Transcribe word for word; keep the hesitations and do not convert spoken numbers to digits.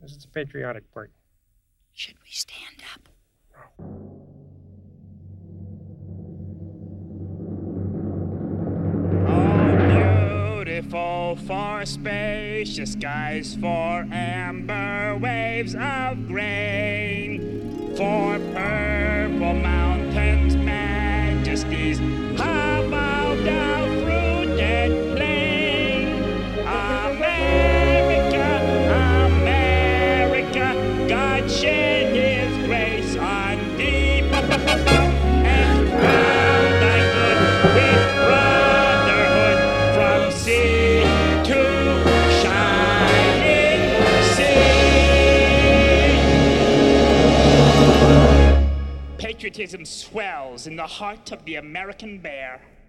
This is the patriotic part. Should we stand up? Oh, beautiful for spacious skies, for amber waves of grain, for purple mountains, majesties, how about our fruited plain? America, America, God shed His grace on thee, and crown thy good with brotherhood from sea to shining sea. Patriotism swells in the heart of the American bear.